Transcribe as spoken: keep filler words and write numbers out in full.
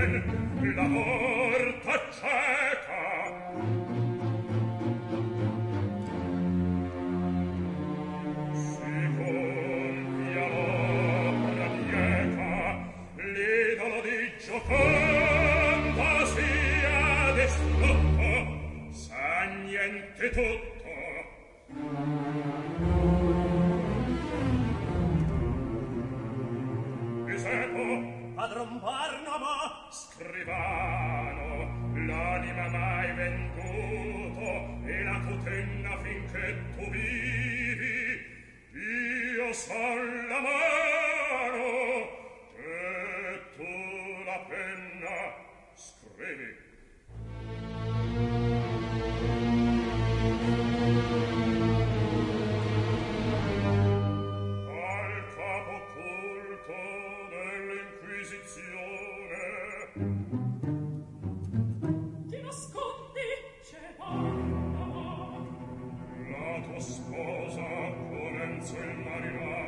la porta cieca. Si compia l'opera dieca, l'idolo di Gioconda sia distrutto, sa niente tutto. Esepo, padron Barnaba, scrivano, l'anima mai venduto e la tutenna finché tu vivi, io son la mano e tu la penna, scrivi. Al capo occulto dell'Inquisizione ti nascondi, c'è Barnaba, la tua sposa, Colenzo il marinaio.